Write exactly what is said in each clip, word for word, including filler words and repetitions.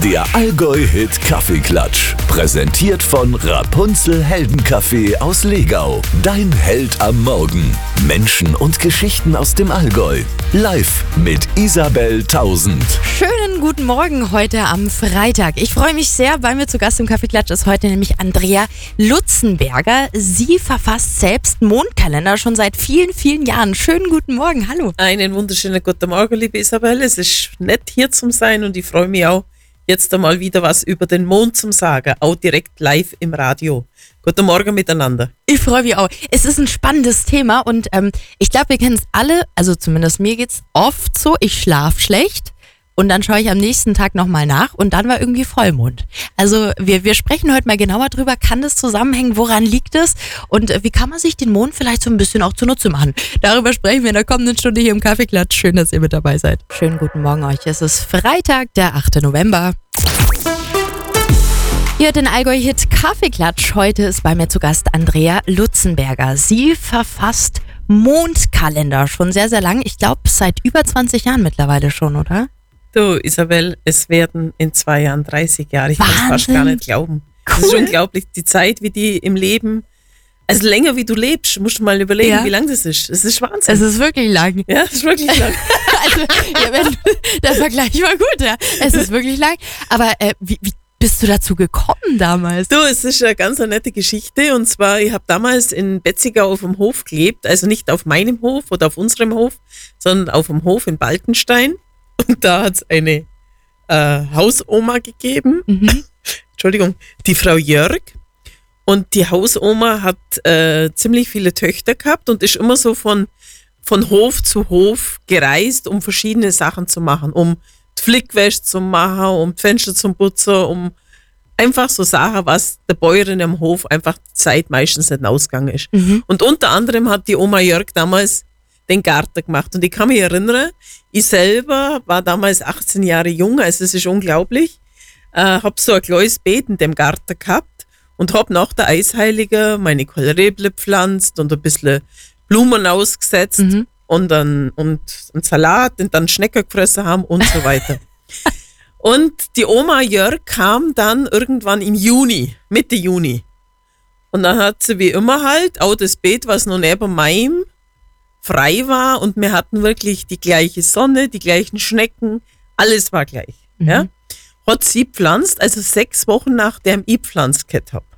Der Allgäu-Hit Kaffeeklatsch. Präsentiert von Rapunzel Heldenkaffee aus Legau. Dein Held am Morgen. Menschen und Geschichten aus dem Allgäu. Live mit Isabel Tausend. Schönen guten Morgen heute am Freitag. Ich freue mich sehr. Bei mir zu Gast im Kaffeeklatsch ist heute nämlich Andrea Lutzenberger. Sie verfasst selbst Mondkalender schon seit vielen, vielen Jahren. Schönen guten Morgen. Hallo. Einen wunderschönen guten Morgen, liebe Isabel. Es ist nett, hier zu sein und ich freue mich auch, jetzt einmal wieder was über den Mond zum Sagen, auch direkt live im Radio. Guten Morgen miteinander. Ich freue mich auch. Es ist ein spannendes Thema und ähm, ich glaube, wir kennen es alle, also zumindest mir geht es oft so, ich schlafe schlecht und dann schaue ich am nächsten Tag nochmal nach und dann war irgendwie Vollmond. Also wir, wir sprechen heute mal genauer drüber, kann das zusammenhängen, woran liegt es und äh, wie kann man sich den Mond vielleicht so ein bisschen auch zunutze machen. Darüber sprechen wir in der kommenden Stunde hier im Kaffeeklatsch. Schön, dass ihr mit dabei seid. Schönen guten Morgen euch. Es ist Freitag, der achte November. Ihr hört den Allgäu-Hit Kaffeeklatsch. Heute ist bei mir zu Gast Andrea Lutzenberger. Sie verfasst Mondkalender schon sehr, sehr lang. Ich glaube, seit über zwanzig Jahren mittlerweile schon, oder? Du, Isabel, es werden in zwei Jahren dreißig Jahre. Ich kann es fast gar nicht glauben. Cool. Das ist unglaublich, die Zeit, wie die im Leben, also länger wie du lebst, musst du mal überlegen, ja, wie lang das ist. Es ist Wahnsinn. Es ist wirklich lang. Ja, es ist wirklich lang. Also, ja, wenn, der Vergleich war gut, ja. Es ist wirklich lang. Aber äh, wie, wie bist du dazu gekommen damals? Du, es ist eine ganz nette Geschichte. Und zwar, ich habe damals in Betzigau auf dem Hof gelebt. Also nicht auf meinem Hof oder auf unserem Hof, sondern auf dem Hof in Baltenstein. Und da hat es eine äh, Hausoma gegeben. Mhm. Entschuldigung, die Frau Jörg. Und die Hausoma hat äh, ziemlich viele Töchter gehabt und ist immer so von, von Hof zu Hof gereist, um verschiedene Sachen zu machen. Um die Flickwäsche zu machen, um die Fenster zu putzen, um einfach so Sachen, was der Bäuerin am Hof einfach die Zeit meistens nicht ausgegangen ist. Mhm. Und unter anderem hat die Oma Jörg damals den Garten gemacht. Und ich kann mich erinnern, ich selber war damals achtzehn Jahre jung, also es ist unglaublich, äh, habe so ein kleines Beet in dem Garten gehabt und habe nach der Eisheilige meine Kohlrabi gepflanzt und ein bisschen Blumen ausgesetzt. Mhm. Und dann und einen Salat und dann Schnecken gefressen haben und so weiter. Und die Oma Jörg kam dann irgendwann im Juni, Mitte Juni. Und dann hat sie wie immer halt auch das Beet, was noch neben meinem frei war und wir hatten wirklich die gleiche Sonne, die gleichen Schnecken, alles war gleich. Mhm. Ja? Hat sie pflanzt, also sechs Wochen nachdem ich pflanzt gehabt habe.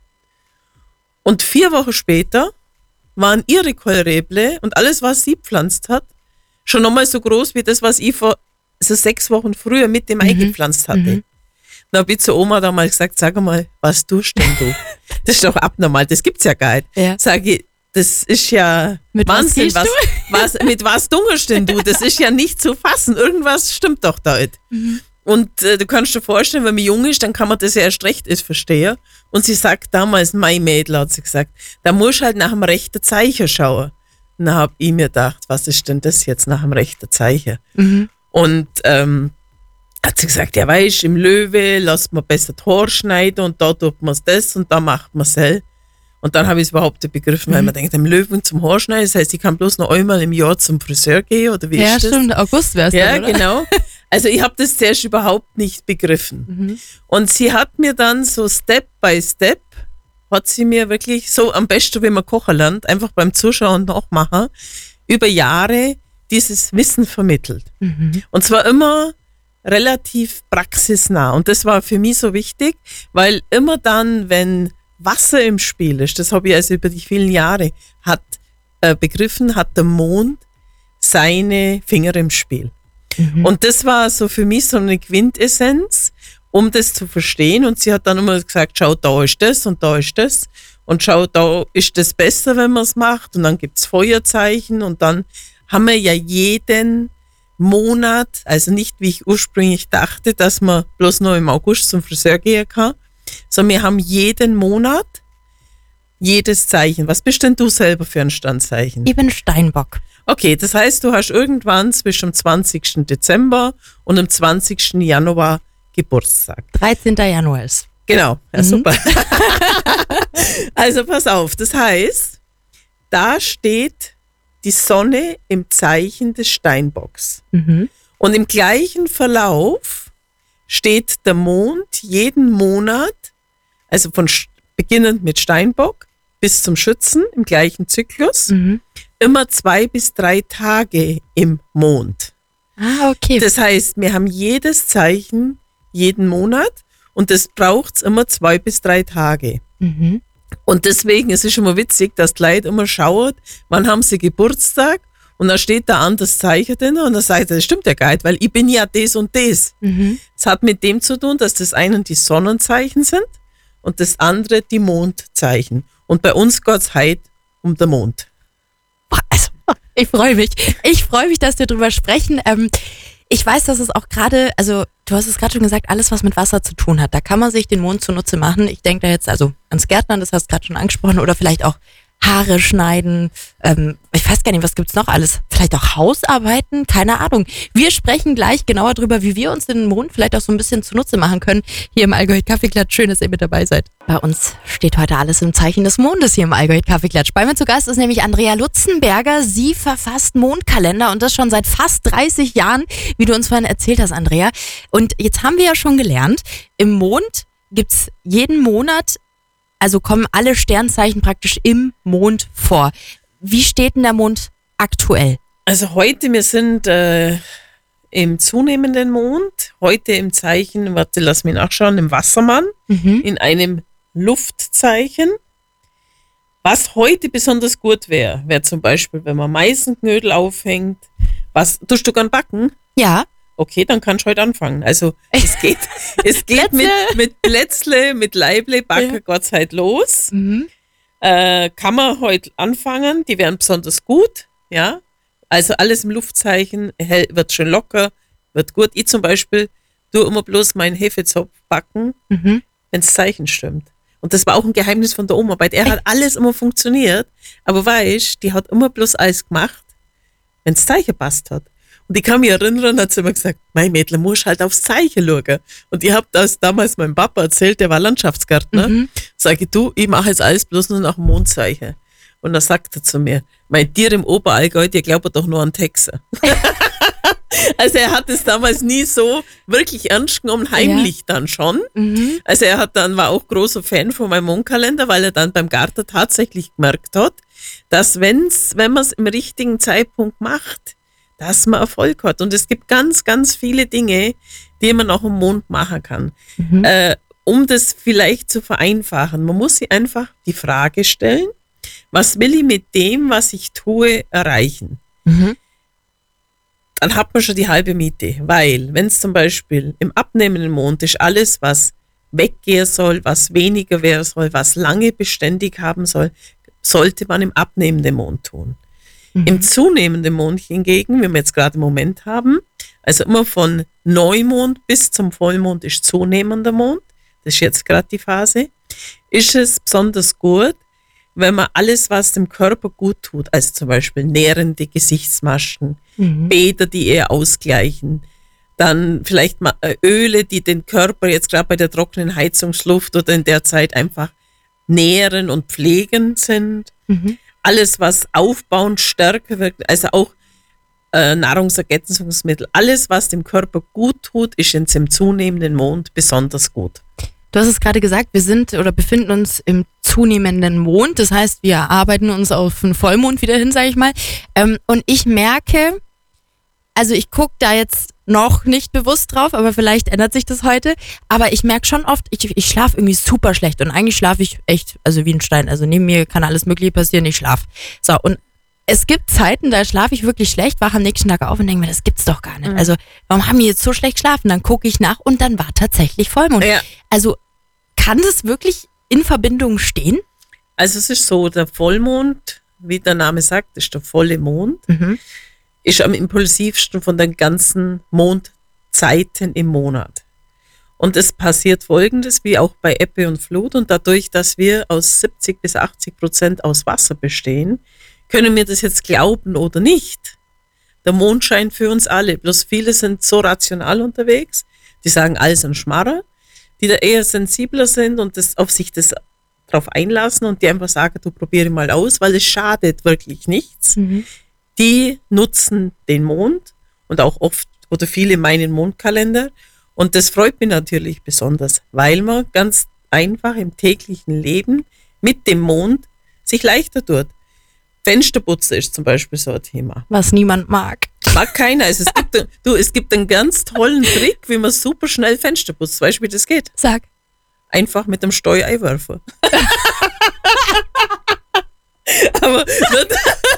Und vier Wochen später waren ihre Kohlrabi und alles, was sie pflanzt hat, schon nochmal so groß wie das, was ich vor so sechs Wochen früher mit dem mhm. eingepflanzt hatte. Mhm. Dann habe ich zur Oma damals gesagt, sag mal, was tust denn du? Das ist doch abnormal, das gibt's ja gar nicht. Ja. Sag ich, das ist ja mit Wahnsinn. Was, was, was, mit was dunkelst denn du? Das ist ja nicht zu fassen. Irgendwas stimmt doch da nicht. Mhm. Und äh, du kannst dir vorstellen, wenn man jung ist, dann kann man das ja erst recht ist verstehen. Und sie sagt damals, mein Mädel hat sie gesagt, da musst du halt nach dem rechten Zeichen schauen. Und dann habe ich mir gedacht, was ist denn das jetzt nach dem rechten Zeichen? Mhm. Und ähm, hat sie gesagt, ja weißt, im Löwe lässt man besser die Haare schneiden und da tut man das und da macht man es hell. Und dann habe ich es überhaupt nicht begriffen, weil mhm. man denkt, im Löwen zum Haarschneiden, das heißt, ich kann bloß noch einmal im Jahr zum Friseur gehen, oder wie ja, ist das? Ja, stimmt, August wäre es Ja, dann, oder? Genau. Also ich habe das zuerst überhaupt nicht begriffen. Mhm. Und sie hat mir dann so Step by Step, hat sie mir wirklich so am besten, wie man kochen lernt, einfach beim Zuschauen und Nachmachen, über Jahre dieses Wissen vermittelt. Mhm. Und zwar immer relativ praxisnah. Und das war für mich so wichtig, weil immer dann, wenn Wasser im Spiel ist, das habe ich also über die vielen Jahre hat, äh, begriffen, hat der Mond seine Finger im Spiel. Mhm. Und das war so für mich so eine Quintessenz, um das zu verstehen. Und sie hat dann immer gesagt, schau, da ist das und da ist das. Und schau, da ist das besser, wenn man es macht. Und dann gibt es Feuerzeichen. Und dann haben wir ja jeden Monat, also nicht wie ich ursprünglich dachte, dass man bloß noch im August zum Friseur gehen kann, sondern wir haben jeden Monat jedes Zeichen. Was bist denn du selber für ein Standzeichen? Ich bin Steinbock. Okay, das heißt, du hast irgendwann zwischen dem zwanzigsten Dezember und dem zwanzigsten Januar Geburtstag. dreizehnten Januar ist. Genau, ja, mhm. Super. Also pass auf, das heißt, da steht die Sonne im Zeichen des Steinbocks. Mhm. Und im gleichen Verlauf steht der Mond jeden Monat, also von beginnend mit Steinbock bis zum Schützen im gleichen Zyklus, Mhm. immer zwei bis drei Tage im Mond. Ah, okay. Das heißt, wir haben jedes Zeichen jeden Monat und das braucht es immer zwei bis drei Tage. Mhm. Und deswegen ist es immer witzig, dass die Leute immer schauen, wann haben sie Geburtstag und da steht da an das Zeichen drin und dann sagt er, das stimmt ja gar nicht, weil ich bin ja das und das. Mhm. Es hat mit dem zu tun, dass das eine die Sonnenzeichen sind und das andere die Mondzeichen. Und bei uns geht es heute um den Mond. Also, ich freue mich. Ich freue mich, dass wir drüber sprechen. Ähm, ich weiß, dass es auch gerade, also du hast es gerade schon gesagt, alles, was mit Wasser zu tun hat, da kann man sich den Mond zunutze machen. Ich denke da jetzt also ans Gärtnern, das hast du gerade schon angesprochen, oder vielleicht auch Haare schneiden. Ähm, ich weiß gar nicht, was gibt's noch alles? Vielleicht auch Hausarbeiten? Keine Ahnung. Wir sprechen gleich genauer drüber, wie wir uns den Mond vielleicht auch so ein bisschen zunutze machen können. Hier im Allgäu Kaffeeklatsch. Schön, dass ihr mit dabei seid. Bei uns steht heute alles im Zeichen des Mondes hier im Allgäu Kaffeeklatsch. Bei mir zu Gast ist nämlich Andrea Lutzenberger. Sie verfasst Mondkalender und das schon seit fast dreißig Jahren, wie du uns vorhin erzählt hast, Andrea. Und jetzt haben wir ja schon gelernt, im Mond gibt's jeden Monat, also kommen alle Sternzeichen praktisch im Mond vor. Wie steht denn der Mond aktuell? Also heute, wir sind äh, im zunehmenden Mond, heute im Zeichen, warte, lass mich nachschauen, im Wassermann, Mhm. in einem Luftzeichen. Was heute besonders gut wäre, wäre zum Beispiel, wenn man Meisenknödel aufhängt. Was, tust du gern backen? Ja. Okay, dann kannst du heute anfangen. Also es geht, es geht mit, mit Plätzle, mit Leible, Backen, Ja. Gott sei Dank los. Mhm. Äh, kann man heute anfangen, die werden besonders gut, ja. Also alles im Luftzeichen, hell, wird schön locker, wird gut. Ich zum Beispiel tue immer bloß meinen Hefezopf backen, Mhm. wenn das Zeichen stimmt. Und das war auch ein Geheimnis von der Oma, bei der hat alles immer funktioniert, aber weißt, die hat immer bloß alles gemacht, wenn das Zeichen passt hat. Und ich kann mich erinnern, hat sie immer gesagt, mein Mädchen, musst halt aufs Zeichen schauen. Und ich habe das damals meinem Papa erzählt, der war Landschaftsgärtner. Mhm. Sage ich, du, ich mache jetzt alles bloß nur nach dem Mondzeichen. Und dann sagt er zu mir, mein Tier im Oberallgäu, die glauben doch nur an Texte. Also er hat es damals nie so wirklich ernst genommen, heimlich dann schon. Mhm. Also er hat dann, war auch großer Fan von meinem Mondkalender, weil er dann beim Garten tatsächlich gemerkt hat, dass wenn's, wenn man es im richtigen Zeitpunkt macht, dass man Erfolg hat. Und es gibt ganz, ganz viele Dinge, die man auch im Mond machen kann. Mhm. Äh, um das vielleicht zu vereinfachen, man muss sich einfach die Frage stellen, was will ich mit dem, was ich tue, erreichen? Mhm. Dann hat man schon die halbe Miete, weil wenn es zum Beispiel im abnehmenden Mond ist, alles, was weggehen soll, was weniger werden soll, was lange beständig haben soll, sollte man im abnehmenden Mond tun. Mhm. Im zunehmenden Mond hingegen, wie wir jetzt gerade im Moment haben, also immer von Neumond bis zum Vollmond ist zunehmender Mond, das ist jetzt gerade die Phase, ist es besonders gut, wenn man alles, was dem Körper gut tut, also zum Beispiel nährende Gesichtsmasken, Mhm. Bäder, die eher ausgleichen, dann vielleicht mal äh, Öle, die den Körper jetzt gerade bei der trockenen Heizungsluft oder in der Zeit einfach nähren und pflegen sind. Mhm. Alles, was aufbauend, stärker wirkt, also auch äh, Nahrungsergänzungsmittel, alles, was dem Körper gut tut, ist jetzt im zunehmenden Mond besonders gut. Du hast es gerade gesagt, wir sind oder befinden uns im zunehmenden Mond. Das heißt, wir arbeiten uns auf einen Vollmond wieder hin, sage ich mal. Ähm, und ich merke, also ich gucke da jetzt noch nicht bewusst drauf, aber vielleicht ändert sich das heute. Aber ich merke schon oft, ich, ich schlafe irgendwie super schlecht. Und eigentlich schlafe ich echt, also wie ein Stein. Also neben mir kann alles Mögliche passieren, ich schlafe. So, und es gibt Zeiten, da schlafe ich wirklich schlecht, wache am nächsten Tag auf und denke mir, das gibt's doch gar nicht. Mhm. Also warum haben die jetzt so schlecht geschlafen? Dann gucke ich nach und dann war tatsächlich Vollmond. Ja. Also kann das wirklich in Verbindung stehen? Also es ist so, der Vollmond, wie der Name sagt, ist der volle Mond, Mhm. ist am impulsivsten von den ganzen Mondzeiten im Monat. Und es passiert Folgendes, wie auch bei Ebbe und Flut. Und dadurch, dass wir aus siebzig bis achtzig Prozent aus Wasser bestehen, können wir das jetzt glauben oder nicht. Der Mond scheint für uns alle. Bloß viele sind so rational unterwegs, die sagen, alles ein Schmarrer, die da eher sensibler sind und das, auf sich das drauf einlassen und die einfach sagen, du probiere mal aus, weil es schadet wirklich nichts. Mhm. Die nutzen den Mond und auch oft oder viele meinen Mondkalender, Und das freut mich natürlich besonders, weil man ganz einfach im täglichen Leben mit dem Mond sich leichter tut. Fensterputzen ist zum Beispiel so ein Thema. Was niemand mag. Mag keiner. Also es, gibt, ein- du, es gibt einen ganz tollen Trick, wie man super schnell Fenster putzt. Weißt du, wie das geht? Sag. Einfach mit dem Steuereiwerfer. Aber nicht,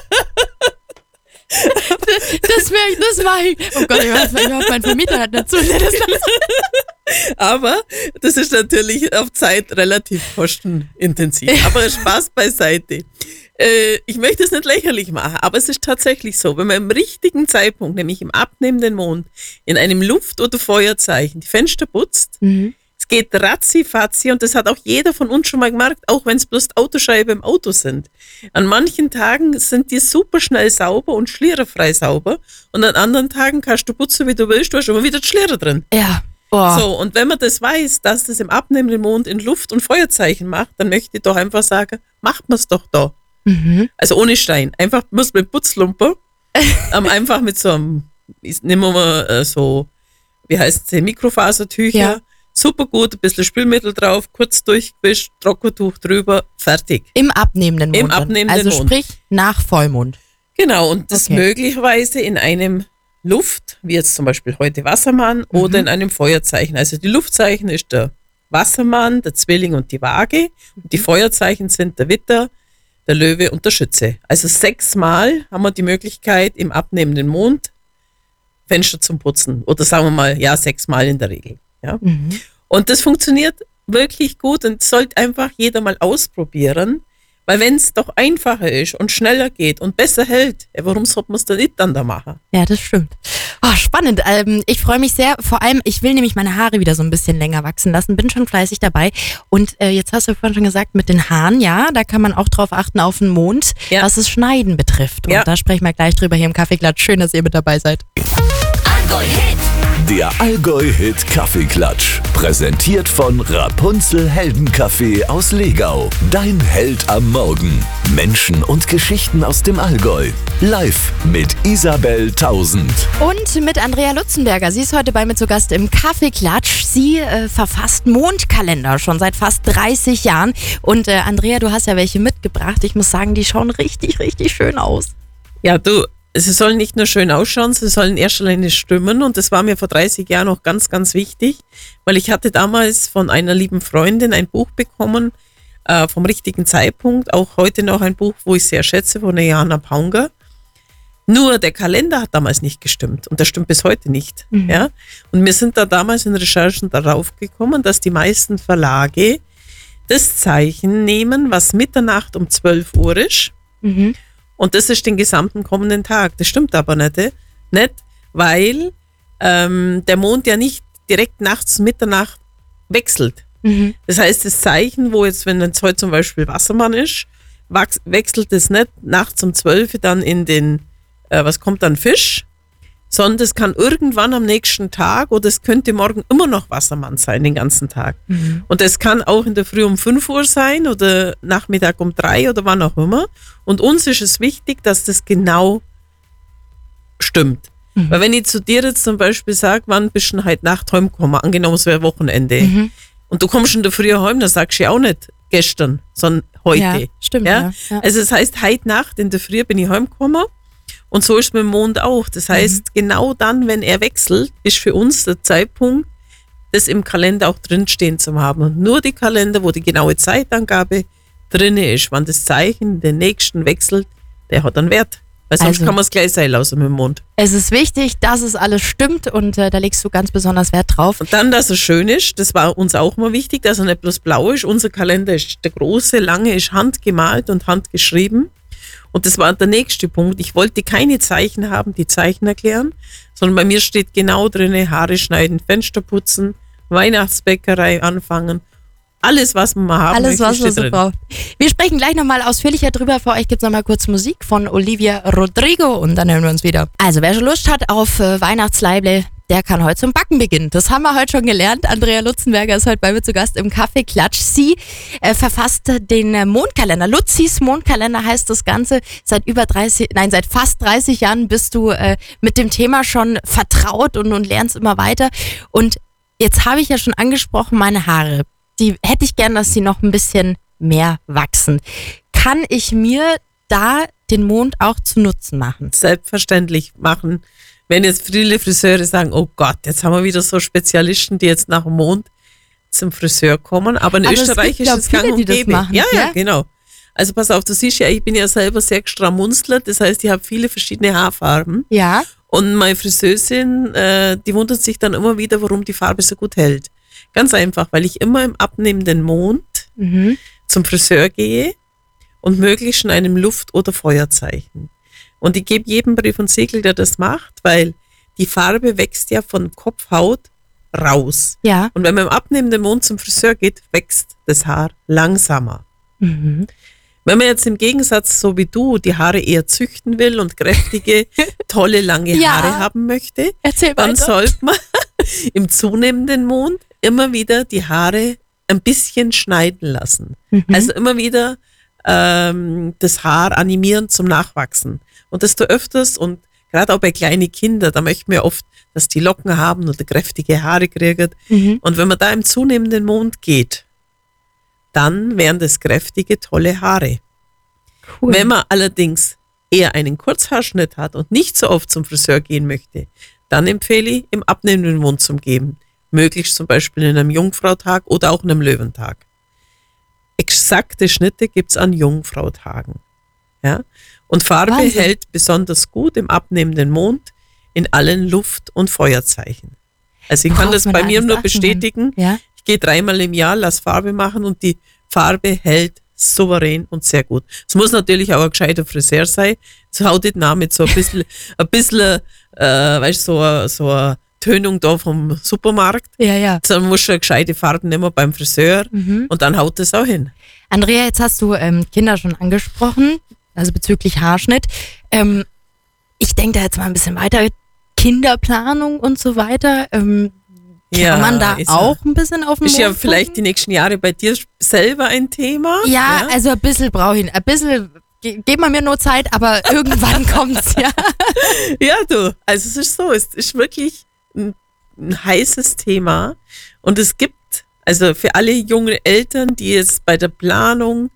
Das wäre ich, das war ich. Oh Gott, ich hoffe, ich hoffe, mein Vermieter hat dazu. Das aber das ist natürlich auf Zeit relativ kostenintensiv. Aber Spaß beiseite. Äh, ich möchte es nicht lächerlich machen, aber es ist tatsächlich so, wenn man im richtigen Zeitpunkt, nämlich im abnehmenden Mond, in einem Luft- oder Feuerzeichen die Fenster putzt, mhm. es geht ratzi-fatzi und das hat auch jeder von uns schon mal gemerkt, auch wenn es bloß die Autoscheibe im Auto sind. An manchen Tagen sind die super schnell sauber und schliererfrei sauber und an anderen Tagen kannst du putzen, wie du willst, du hast immer wieder die Schliere drin. Ja. Oh. So, und wenn man das weiß, dass das im abnehmenden Mond in Luft- und Feuerzeichen macht, dann möchte ich doch einfach sagen, macht man es doch da. Mhm. Also ohne Stein. Einfach muss mit Putzlumper, ähm, einfach mit so einem, ich- nehmen wir mal äh, so, wie heißt es, Mikrofasertücher, Ja. super gut, ein bisschen Spülmittel drauf, kurz durchgewischt, Trockentuch drüber, fertig. Im abnehmenden Mond. Im dann. abnehmenden also Mond. sprich nach Vollmond. Genau, und das Okay. möglicherweise in einem Luft, wie jetzt zum Beispiel heute Wassermann, oder in einem Feuerzeichen. Also die Luftzeichen ist der Wassermann, der Zwilling und die Waage. Und die Feuerzeichen sind der Widder, der Löwe und der Schütze. Also sechsmal haben wir die Möglichkeit, im abnehmenden Mond Fenster zum Putzen. Oder sagen wir mal, ja, sechsmal in der Regel. Ja. Mhm. Und das funktioniert wirklich gut und sollte einfach jeder mal ausprobieren. Weil wenn es doch einfacher ist und schneller geht und besser hält, ja, warum sollte man es dann nicht dann da machen? Ja, das stimmt. Oh, spannend. Ähm, ich freue mich sehr. Vor allem, ich will nämlich meine Haare wieder so ein bisschen länger wachsen lassen. Bin schon fleißig dabei. Und äh, jetzt hast du vorhin schon gesagt, mit den Haaren, ja, da kann man auch drauf achten auf den Mond, Ja. was das Schneiden betrifft. Und Ja. da sprechen wir gleich drüber hier im Kaffeeklatsch. Schön, dass ihr mit dabei seid. Der Allgäu-Hit Kaffeeklatsch. Präsentiert von Rapunzel Heldenkaffee aus Legau. Dein Held am Morgen. Menschen und Geschichten aus dem Allgäu. Live mit Isabel Tausend. Und mit Andrea Lutzenberger. Sie ist heute bei mir zu Gast im Kaffeeklatsch. Sie äh, verfasst Mondkalender schon seit fast dreißig Jahren. Und äh, Andrea, du hast ja welche mitgebracht. Ich muss sagen, die schauen richtig, richtig schön aus. Ja, du, sie sollen nicht nur schön ausschauen, sie sollen in erster Linie stimmen. Und das war mir vor dreißig Jahren auch ganz, ganz wichtig, weil ich hatte damals von einer lieben Freundin ein Buch bekommen, äh, vom richtigen Zeitpunkt. Auch heute noch ein Buch, wo ich sehr schätze, von der Jana Paunger. Nur der Kalender hat damals nicht gestimmt und der stimmt bis heute nicht. Mhm. Ja? Und wir sind da damals in Recherchen darauf gekommen, dass die meisten Verlage das Zeichen nehmen, was Mitternacht um zwölf Uhr ist. Mhm. Und das ist den gesamten kommenden Tag. Das stimmt aber nicht, eh? nicht weil ähm, der Mond ja nicht direkt nachts Mitternacht wechselt. Mhm. Das heißt, das Zeichen, wo jetzt, wenn es heute zum Beispiel Wassermann ist, wachs- wechselt es nicht nachts um zwölf dann in den, äh, was kommt dann, Fisch, sondern es kann irgendwann am nächsten Tag oder es könnte morgen immer noch Wassermann sein, den ganzen Tag. Mhm. Und es kann auch in der Früh um fünf Uhr sein oder Nachmittag um drei oder wann auch immer. Und uns ist es wichtig, dass das genau stimmt. Mhm. Weil wenn ich zu dir jetzt zum Beispiel sage, wann bist du denn heute Nacht heimgekommen, angenommen es wäre Wochenende, Mhm. und du kommst in der Früh heim, dann sagst du ja auch nicht gestern, sondern heute. Ja, stimmt. Ja? Ja. Ja. Also das heißt, heute Nacht in der Früh bin ich heimgekommen und so ist mit dem Mond auch. Das heißt, genau dann, wenn er wechselt, ist für uns der Zeitpunkt, das im Kalender auch drinstehen zu haben. Und nur die Kalender, wo die genaue Zeitangabe drin ist, wann das Zeichen den nächsten wechselt, der hat einen Wert. Weil sonst Also- kann man es gleich sein lassen mit dem Mond. Es ist wichtig, dass es alles stimmt und äh, da legst du ganz besonders Wert drauf. Und dann, dass er schön ist, das war uns auch mal wichtig, dass er nicht bloß blau ist. Unser Kalender ist der große, lange, ist handgemalt und handgeschrieben. Und das war der nächste Punkt. Ich wollte keine Zeichen haben, die Zeichen erklären, sondern bei mir steht genau drin, Haare schneiden, Fenster putzen, Weihnachtsbäckerei anfangen. Alles, was man mal haben Alles, möchte, was man steht so drin. braucht. Wir sprechen gleich nochmal ausführlicher drüber. Für euch gibt es nochmal kurz Musik von Olivia Rodrigo und dann hören wir uns wieder. Also, wer schon Lust hat auf äh, Weihnachtsleible, der kann heute zum Backen beginnen. Das haben wir heute schon gelernt. Andrea Lutzenberger ist heute bei mir zu Gast im Kaffeeklatsch. Sie äh, verfasst den äh, Mondkalender. Luzis Mondkalender heißt das Ganze. Seit über dreißig, nein, seit fast dreißig Jahren bist du äh, mit dem Thema schon vertraut und, und lernst immer weiter. Und Jetzt habe ich ja schon angesprochen, meine Haare. Die hätte ich gern, dass sie noch ein bisschen mehr wachsen. Kann ich mir da den Mond auch zu Nutzen machen? Selbstverständlich machen. Wenn jetzt viele Friseure sagen, oh Gott, jetzt haben wir wieder so Spezialisten, die jetzt nach dem Mond zum Friseur kommen. Aber in Aber Österreich es gibt, ist es glaub, gang viele, und die das gäbe. machen, Ja, ja, ja? genau. Also pass auf, du siehst ja, ich bin ja selber sehr Stramunzler, das heißt, ich habe viele verschiedene Haarfarben. Ja. Und meine Friseurin, äh, die wundert sich dann immer wieder, warum die Farbe so gut hält. Ganz einfach, weil ich immer im abnehmenden Mond Mhm. zum Friseur gehe und möglichst in einem Luft- oder Feuerzeichen. Und ich gebe jedem Brief und Siegel, der das macht, weil die Farbe wächst ja von Kopfhaut raus. Ja. Und wenn man im abnehmenden Mond zum Friseur geht, wächst das Haar langsamer. Mhm. Wenn man jetzt im Gegensatz, so wie du, die Haare eher züchten will und kräftige, tolle, lange Ja. Haare haben möchte, Erzähl dann weiter. sollte man im zunehmenden Mond immer wieder die Haare ein bisschen schneiden lassen. Mhm. Also immer wieder ähm, das Haar animieren zum Nachwachsen. Und desto öfters und gerade auch bei kleinen Kindern, da möchten wir oft, dass die Locken haben oder kräftige Haare kriegen. Mhm. Und wenn man da im zunehmenden Mond geht, dann wären das kräftige, tolle Haare. Cool. Wenn man allerdings eher einen Kurzhaarschnitt hat und nicht so oft zum Friseur gehen möchte, dann empfehle ich, im abnehmenden Mond zu geben. Möglichst zum Beispiel in einem Jungfrautag oder auch in einem Löwentag. Exakte Schnitte gibt es an Jungfrautagen. Ja? Und Farbe Wahnsinn. hält besonders gut im abnehmenden Mond in allen Luft- und Feuerzeichen. Also ich kann Worauf das man bei da mir alles nur achten bestätigen. kann. Ja. Ich gehe dreimal im Jahr, lass Farbe machen und die Farbe hält souverän und sehr gut. Es muss natürlich auch ein gescheiter Friseur sein. Es haut nicht nach mit so ein bisschen, ein bisschen äh, weißt, so, eine- so eine Tönung da vom Supermarkt. Ja, ja. Sondern muss schon gescheite Farben nehmen beim Friseur Mhm. und dann haut das auch hin. Andrea, jetzt hast du ähm, Kinder schon angesprochen, also bezüglich Haarschnitt. Ähm, ich denke da jetzt mal ein bisschen weiter. Kinderplanung und so weiter. Ähm, kann Ja, man da ist auch ein bisschen auf den Ist ja Mond vielleicht gucken? die nächsten Jahre bei dir selber ein Thema. Ja, also ein bisschen brauche ich. Ein bisschen, ge gib mal mir nur Zeit, aber irgendwann kommt's, ja. Ja, du, also es ist so, es ist wirklich ein, ein heißes Thema und es gibt, also für alle jungen Eltern, die jetzt bei der Planung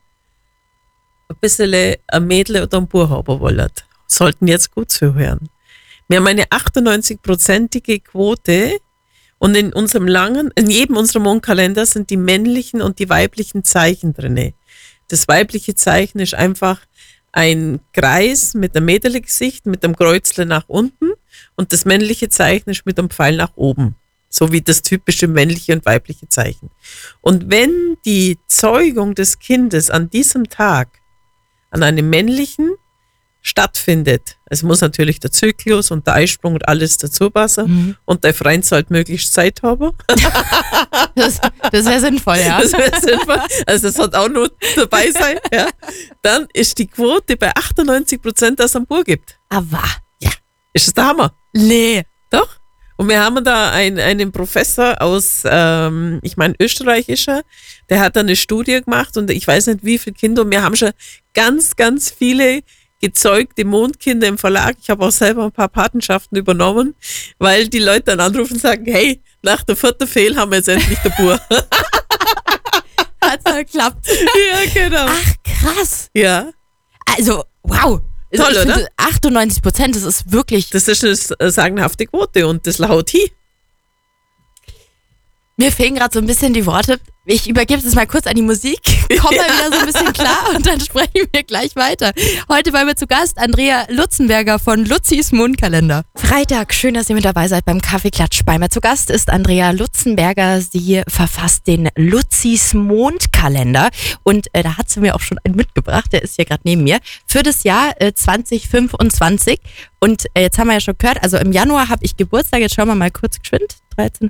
ein bisschen ein Mädel oder ein Bub haben wollen, sollten jetzt gut zuhören. Wir haben eine achtundneunzig-prozentige Quote und in unserem langen, in jedem unserer Mondkalender sind die männlichen und die weiblichen Zeichen drinne. Das weibliche Zeichen ist einfach ein Kreis mit einem Mädelgesicht, mit einem Kreuzle nach unten und das männliche Zeichen ist mit einem Pfeil nach oben. So wie das typische männliche und weibliche Zeichen. Und wenn die Zeugung des Kindes an diesem Tag an einem männlichen stattfindet, es muss natürlich der Zyklus und der Eisprung und alles dazu passen Mhm. und der Freund sollte möglichst Zeit haben. Das, das wäre sinnvoll, ja. Das wäre sinnvoll. Also das hat auch nur dabei sein. Ja. Dann ist die Quote bei achtundneunzig Prozent, dass es einen Bub gibt. Aber, Ist das der Hammer? nee. Doch. Und wir haben da einen, einen Professor aus, ähm, ich meine, österreichischer, der hat da eine Studie gemacht und ich weiß nicht, wie viele Kinder, und wir haben schon ganz, ganz viele gezeugte Mondkinder im Verlag. Ich habe auch selber ein paar Patenschaften übernommen, weil die Leute dann anrufen und sagen, hey, nach der vierten Fehl haben wir jetzt endlich den Bub. Hat's geklappt. Ja, genau. Ach, krass. Ja, Also, wow. Also, Toll, ich oder? finde, achtundneunzig Prozent, das ist wirklich. das ist eine sagenhafte Quote und das laut hi. Mir fehlen gerade so ein bisschen die Worte. Ich übergebe es mal kurz an die Musik, komme mal wieder so ein bisschen klar und dann sprechen wir gleich weiter. Heute bei mir zu Gast Andrea Lutzenberger von Luzis Mondkalender. Freitag, schön, dass ihr mit dabei seid beim Kaffeeklatsch. Bei mir zu Gast ist Andrea Lutzenberger. Sie verfasst den Luzis Mondkalender und äh, da hat sie mir auch schon einen mitgebracht, der ist hier gerade neben mir, für das Jahr äh, zwanzig fünfundzwanzig. Und äh, jetzt haben wir ja schon gehört, also im Januar habe ich Geburtstag, jetzt schauen wir mal kurz geschwind, dreizehn.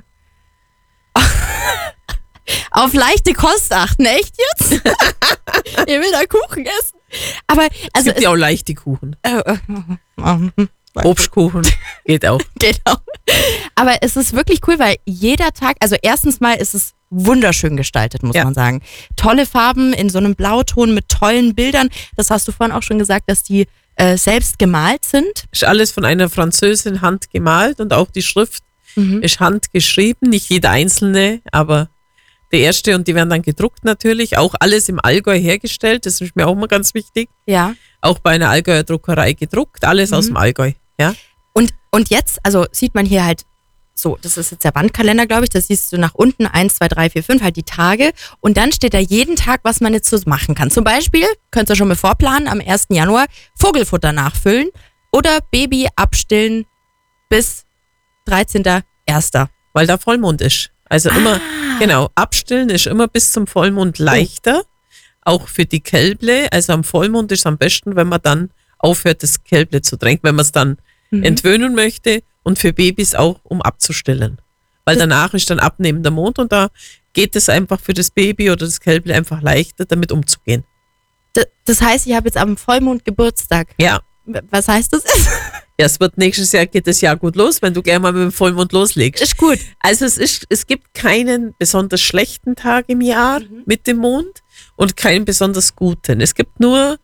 Auf leichte Kost achten, echt jetzt? Ihr will da Kuchen essen. Aber, Es also, gibt ja auch leichte Kuchen. äh, äh, äh, Obstkuchen geht auch. genau. Aber es ist wirklich cool, weil jeder Tag, also erstens mal ist es wunderschön gestaltet, muss Ja. man sagen. Tolle Farben in so einem Blauton mit tollen Bildern. Das hast du vorhin auch schon gesagt, dass die äh, selbst gemalt sind. Ist alles von einer Französin handgemalt und auch die Schrift Mhm. ist handgeschrieben, nicht jeder einzelne, aber der erste und die werden dann gedruckt natürlich, auch alles im Allgäu hergestellt, das ist mir auch mal ganz wichtig. Ja. Auch bei einer Allgäuer Druckerei gedruckt, alles Mhm. aus dem Allgäu, ja. Und, und jetzt, also sieht man hier halt so, das ist jetzt der Wandkalender, glaube ich, das siehst du nach unten, eins, zwei, drei, vier, fünf, halt die Tage und dann steht da jeden Tag, was man jetzt so machen kann. Zum Beispiel, könnt ihr schon mal vorplanen, am ersten Januar Vogelfutter nachfüllen oder Baby abstillen bis dreizehnten ersten Weil da Vollmond ist. Also immer, Ah. genau, abstillen ist immer bis zum Vollmond leichter, auch für die Kälble. Also am Vollmond ist es am besten, wenn man dann aufhört, das Kälble zu tränken, wenn man es dann Mhm. entwöhnen möchte und für Babys auch, um abzustillen. Weil danach ist dann abnehmender Mond und da geht es einfach für das Baby oder das Kälble einfach leichter, damit umzugehen. D- Das heißt, ich habe jetzt am Vollmond Geburtstag. Ja. W- Was heißt das? Ja, es wird nächstes Jahr, geht das Jahr gut los, wenn du gerne mal mit dem Vollmond loslegst. Ist gut. Also es ist, es gibt keinen besonders schlechten Tag im Jahr mit dem Mond und keinen besonders guten. Es gibt nur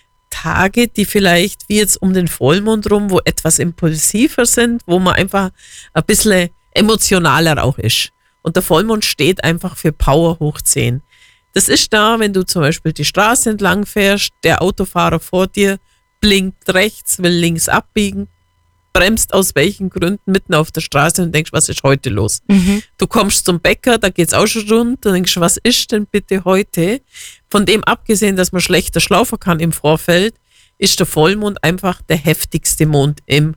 Tage, die vielleicht wie jetzt um den Vollmond rum, wo etwas impulsiver sind, wo man einfach ein bisschen emotionaler auch ist. Und der Vollmond steht einfach für Power hoch zehn. Das ist da, wenn du zum Beispiel die Straße entlang fährst, der Autofahrer vor dir blinkt rechts, will links abbiegen, bremst aus welchen Gründen mitten auf der Straße und denkst, was ist heute los? Mhm. Du kommst zum Bäcker, da geht's auch schon rund, dann denkst du, was ist denn bitte heute? Von dem abgesehen, dass man schlechter schlafen kann im Vorfeld, ist der Vollmond einfach der heftigste Mond im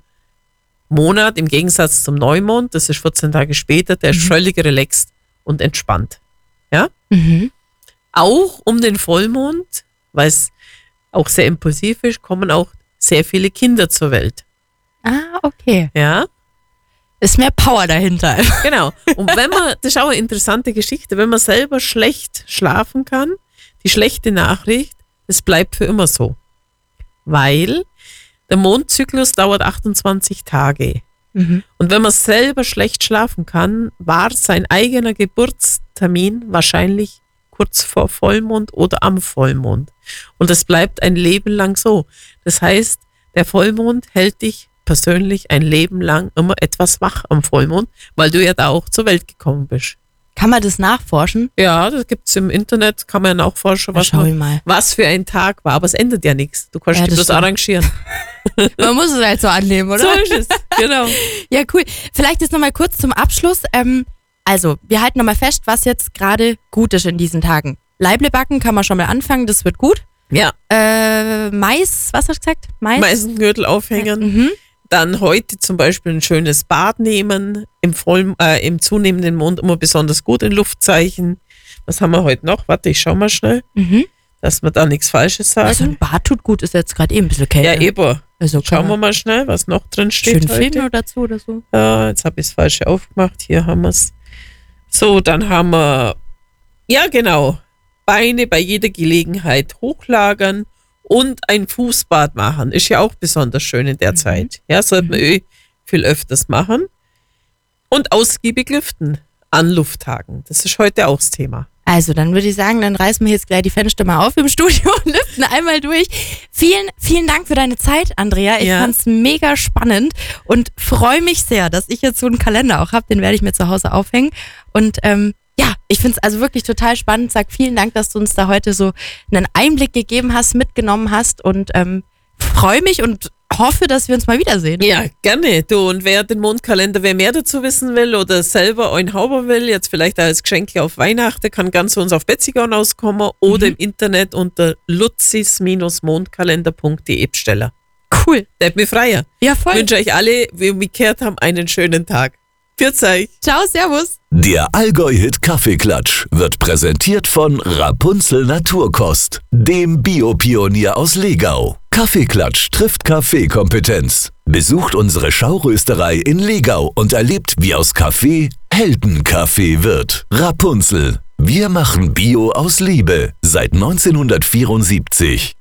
Monat, im Gegensatz zum Neumond, das ist vierzehn Tage später, der ist völlig relaxed und entspannt. Ja? Mhm. Auch um den Vollmond, weil es auch sehr impulsiv ist, kommen auch sehr viele Kinder zur Welt. Ah, okay. Ja? Ist mehr Power dahinter. Genau. Und wenn man, das ist auch eine interessante Geschichte, wenn man selber schlecht schlafen kann, die schlechte Nachricht, es bleibt für immer so. Weil der Mondzyklus dauert achtundzwanzig Tage. Mhm. Und wenn man selber schlecht schlafen kann, war sein eigener Geburtstermin wahrscheinlich kurz vor Vollmond oder am Vollmond. Und das bleibt ein Leben lang so. Das heißt, der Vollmond hält dich persönlich ein Leben lang immer etwas wach am Vollmond, weil du ja da auch zur Welt gekommen bist. Kann man das nachforschen? Ja, das gibt's im Internet, kann man ja nachforschen, Na, was, schau ich man, mal. was für ein Tag war. Aber es ändert ja nichts. Du kannst Ja, dich das bloß stimmt. arrangieren. Man muss es halt so annehmen, oder? So ist es, genau. Ja, cool. Vielleicht jetzt nochmal kurz zum Abschluss. Ähm, also, wir halten nochmal fest, was jetzt gerade gut ist in diesen Tagen. Leible backen kann man schon mal anfangen, das wird gut. Ja, Äh, Mais, was hast du gesagt? Mais? Meistengürtel aufhängen. Mhm. Dann heute zum Beispiel ein schönes Bad nehmen, im, vollen, äh, im zunehmenden Mond immer besonders gut in Luftzeichen. Was haben wir heute noch? Warte, ich schau mal schnell, Mhm. dass wir da nichts Falsches Also sagen. ein Bad tut gut, ist jetzt gerade eh ein bisschen kälter. Ja, eben. Also kann Schauen wir man mal schnell, was noch drin steht schön heute. Film dazu oder so. Ja, jetzt habe ich das Falsche aufgemacht. Hier haben wir es. So, dann haben wir, ja genau, Beine bei jeder Gelegenheit hochlagern und ein Fußbad machen. Ist ja auch besonders schön in der Zeit. Ja, sollte man eh viel öfters machen. Und ausgiebig lüften an Lufttagen. Das ist heute auch das Thema. Also, dann würde ich sagen, dann reißen wir jetzt gleich die Fenster mal auf im Studio und lüften einmal durch. Vielen, vielen Dank für deine Zeit, Andrea. Ich Ja. fand's mega spannend und freue mich sehr, dass ich jetzt so einen Kalender auch habe. Den werde ich mir zu Hause aufhängen. Und ähm, ja, ich finde es also wirklich total spannend. Sag vielen Dank, dass du uns da heute so einen Einblick gegeben hast, mitgenommen hast und ähm, freue mich und hoffe, dass wir uns mal wiedersehen. Ja, gerne. Du, und wer den Mondkalender, wer mehr dazu wissen will oder selber einen haben will, jetzt vielleicht als Geschenk auf Weihnachten, kann ganz zu uns auf Betzigau rauskommen oder im Internet unter luzis mondkalender punkt de bestellen. Cool. Bleibt mir freier. Ja, Ich voll. wünsche euch alle, wie wir umgekehrt haben, einen schönen Tag. Pfiat euch. Ciao, servus. Der Allgäu-Hit Kaffeeklatsch wird präsentiert von Rapunzel Naturkost, dem Biopionier aus Legau. Kaffeeklatsch trifft Kaffeekompetenz. Besucht unsere Schaurösterei in Legau und erlebt, wie aus Kaffee Heldenkaffee wird. Rapunzel. Wir machen Bio aus Liebe seit neunzehnhundertvierundsiebzig.